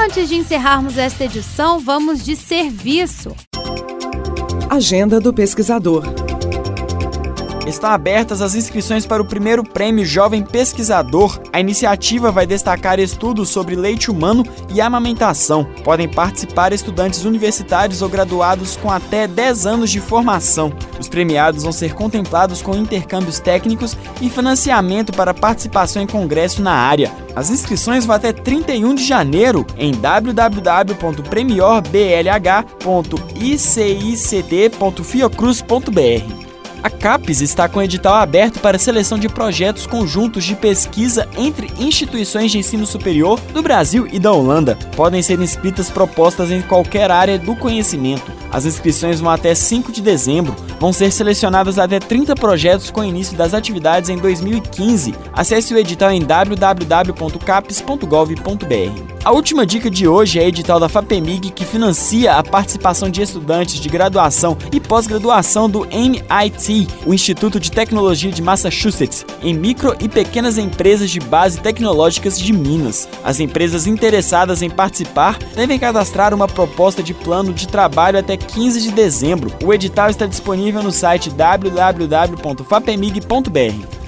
Antes de encerrarmos esta edição, vamos de serviço. Agenda do pesquisador. Estão abertas as inscrições para o primeiro Prêmio Jovem Pesquisador. A iniciativa vai destacar estudos sobre leite humano e amamentação. Podem participar estudantes universitários ou graduados com até 10 anos de formação. Os premiados vão ser contemplados com intercâmbios técnicos e financiamento para participação em congresso na área. As inscrições vão até 31 de janeiro em www.premiorblh.icict.fiocruz.br. A CAPES está com edital aberto para seleção de projetos conjuntos de pesquisa entre instituições de ensino superior do Brasil e da Holanda. Podem ser inscritas propostas em qualquer área do conhecimento. As inscrições vão até 5 de dezembro. Vão ser selecionadas até 30 projetos com início das atividades em 2015. Acesse o edital em www.capes.gov.br. A última dica de hoje é o edital da FAPEMIG, que financia a participação de estudantes de graduação e pós-graduação do MIT, o Instituto de Tecnologia de Massachusetts, em micro e pequenas empresas de base tecnológicas de Minas. As empresas interessadas em participar devem cadastrar uma proposta de plano de trabalho até 15 de dezembro. O edital está disponível no site www.fapemig.br.